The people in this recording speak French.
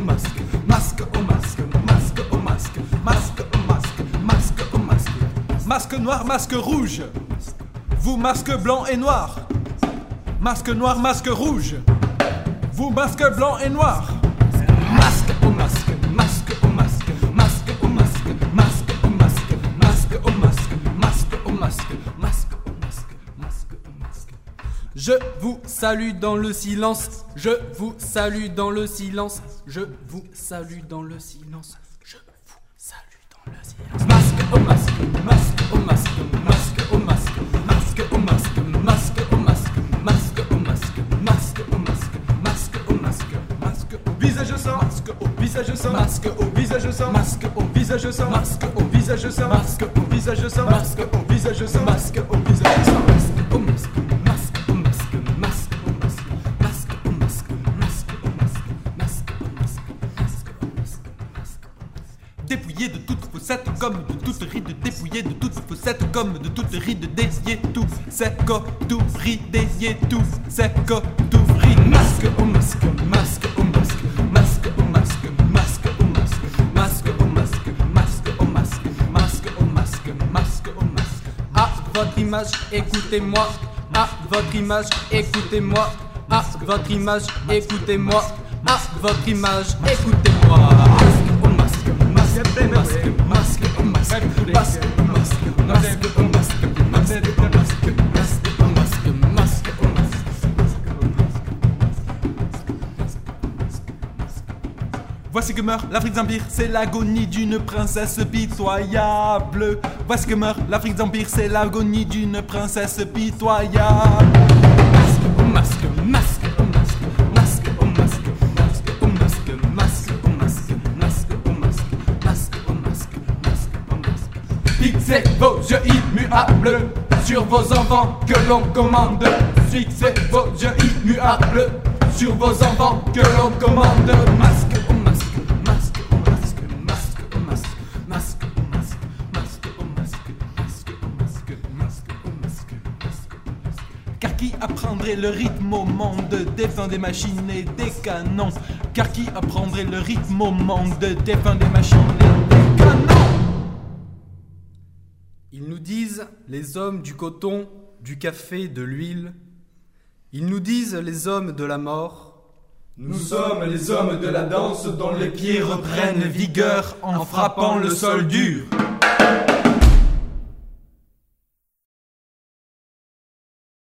masque, masque au masque, masque au masque, masque au masque, masque au masque. Masque noir, masque rouge. Vous masque blanc et noir. Masque noir, masque rouge. Vous masque blanc et noir. Masque au masque, masque au masque, masque au masque, masque au masque, masque au masque, masque au masque, masque au masque, masque au masque. Je vous salue dans le silence. Je vous salue dans le silence. Je vous salue dans le silence. Je vous salue dans le silence. Masque au masque, masque au masque, masque au masque, masque au masque, masque au masque, masque au masque, masque au masque, masque au masque, masque au visage sans masque au visage sans masque au visage sans masque au visage sans masque au visage sans masque au visage sans masque au visage sans masque au visage sans masque au masque. Dépouillé de toute faussette comme de toute ride, dépouillé de toute faussette comme de toute ride, dédié tout, c'est tout ride, dédié tout, c'est tout ride. Masque au masque, masque au masque, masque au masque, masque au masque, masque au masque, masque au masque, masque au masque, masque au masque. À votre image, écoutez-moi. À votre image, écoutez-moi. À votre image, écoutez-moi. À votre image, écoutez-moi. Masque au masque, masque au masque, masque au masque, masque au masque, masque au masque, masque au masque, masque au masque. Voici que meurt l'Afrique d'Empire, c'est l'agonie d'une princesse pitoyable. Voici que meurt l'Afrique d'Empire, c'est l'agonie d'une princesse pitoyable. Masque au masque, masque au masque, masque au masque, masque au masque, masque au masque, masque au masque, masque au masque, masque au masque. Fixez vos yeux immuables sur vos enfants que l'on commande. Fixez vos yeux immuables sur vos enfants que l'on commande. Masque au masque, masque au masque, masque au masque, masque au masque, masque au masque, masque au masque, masque au masque, masque au masque. Car qui apprendrait le rythme au monde des fins des machines et des canons? Car qui apprendrait le rythme au monde des fins des machines et des canons? Ils nous disent, les hommes du coton, du café, de l'huile. Ils nous disent, les hommes de la mort. Nous sommes les hommes de la danse dont les pieds reprennent vigueur en frappant le sol dur.